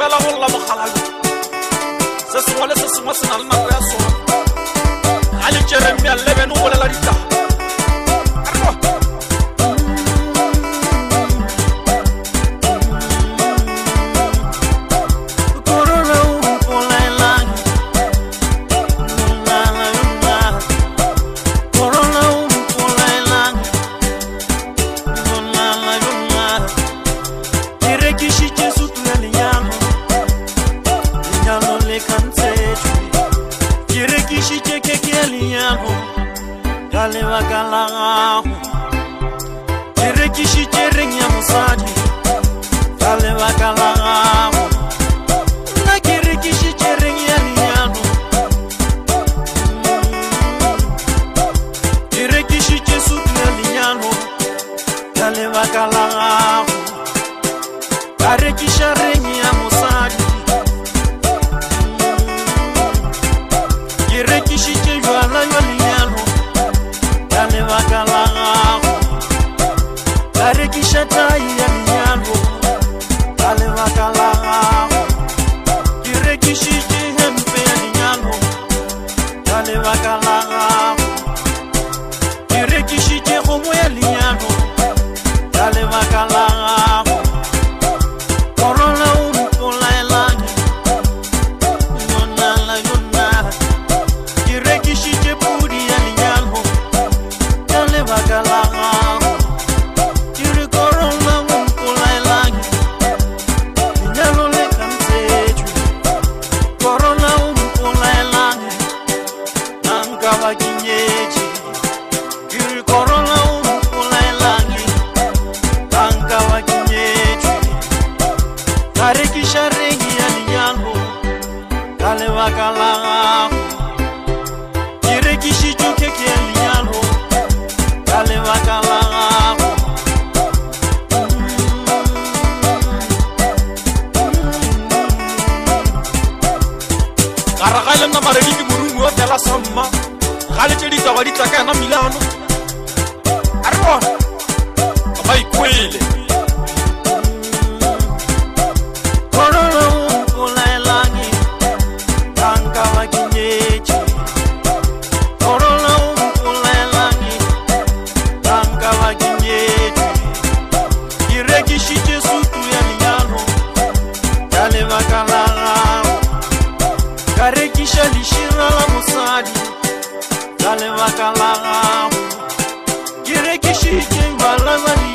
fela go lla mogala se sengwe le se sengwe se na le nako ya sona ga le Jeremia 11 o bolela ditaba Dale bakala Kirekishi ring ya musadi Dale bakala Na kirekishi ring ya liano Kirekishi sutu ya liano Dale bakala Karekisha ring ya musadi Kirekishi jwala ya liano Dale bakala Karekisha tai ya liano Dale bakala Kirekishi hempe ya liano Dale bakala Kirekishi homo ya liano Dale bakala Corona umpola elani Yona la yona Kirekishi puri ya liano Dale bakala Kiri corona umpola elani Liano le kanseju Corona umpola elani Nanka wakinyeji Kiri corona umpola elani Nanka wakinyeji Karekisha rengi ya liano Dale bakala Kirekishi keke ya liano Dale bakala Karagale na mareliki burungu wa fela samma Gale tse di taba di tlaka na Milano Arwa Ba ikwele Corona umpola elani Nanka wakinyeji Corona umpola elani Nanka wakinyeji Kirekishi sutu ya liano Dale bakala Karekisha lishira la musadi Dale bakala Kirekishi jwala